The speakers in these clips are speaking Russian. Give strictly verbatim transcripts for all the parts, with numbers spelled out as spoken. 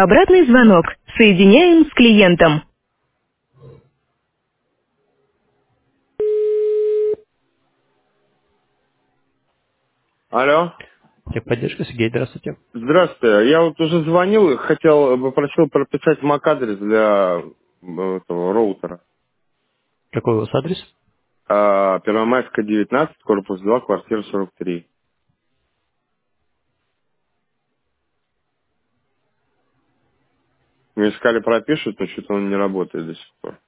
Обратный звонок. Соединяем с клиентом. Алло. Техподдержка, Сергей, здравствуйте. Здравствуйте. Я вот уже звонил, хотел, попросил прописать MAC-адрес для э, этого роутера. Какой у вас адрес? А, Первомайская, девятнадцать, корпус два, квартира сорок три. Мне искали пропишут, но что-то он не работает до сих пор.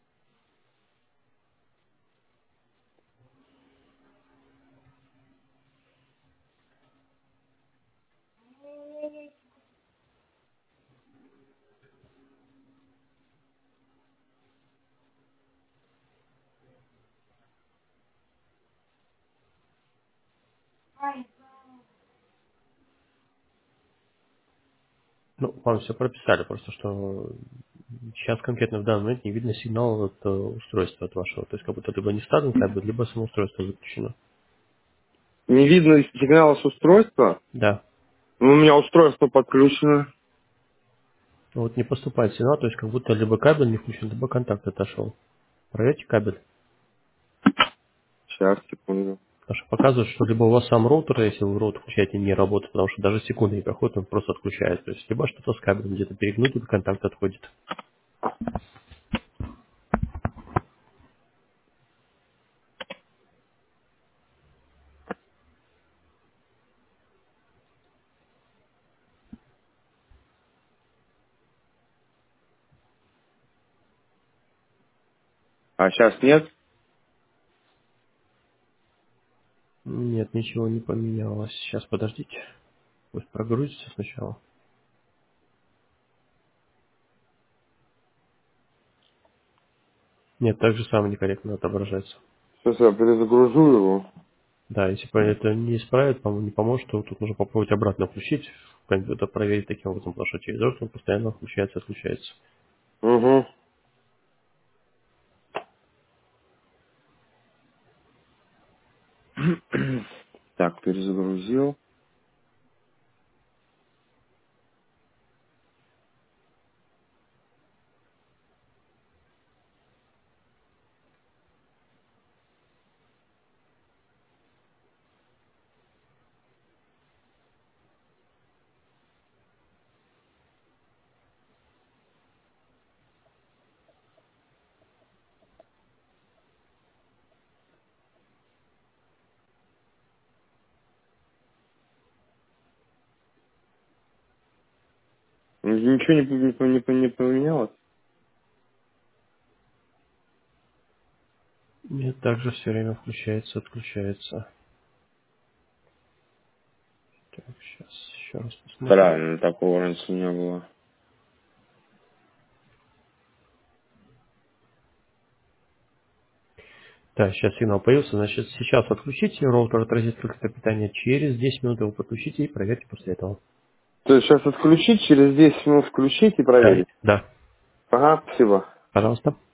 Ну, вам все прописали, просто что сейчас конкретно в данный момент не видно сигнала от э, устройства от вашего. То есть как будто либо не статус, как бы, либо само устройство выключено. Не видно сигнала с устройства. Да. Ну, у меня устройство подключено. Вот не поступает сигнал, то есть как будто либо кабель не включен, либо контакт отошел. Проверьте кабель. Сейчас, секунду. Потому что показывает, что либо у вас сам роутер, если вы роутер включаете, не работает, потому что даже секунды не проходит, он просто отключает. То есть либо что-то с кабелем где-то перегнуть, либо контакт отходит. А сейчас нет? Нет, ничего не поменялось. Сейчас подождите. Пусть прогрузится сначала. Нет, так же самое некорректно отображается. Сейчас я перезагружу его. Да, если по- это не исправит, по-моему, не поможет, то тут нужно попробовать обратно включить в компьютер, проверить таким образом, потому что через он постоянно включается, отключается. Угу. Так, перезагрузил. Ничего не, не, не, не поменялось? Нет, также все время включается, отключается. Так, сейчас еще раз посмотрим. Правильно, такого раньше не было. Да, сейчас сигнал появился, значит, сейчас отключите роутер от розетки питания, через десять минут его подключите и проверьте после этого. То есть сейчас отключить, через десять минут включить и Да. проверить? Да, Ага, спасибо. пожалуйста.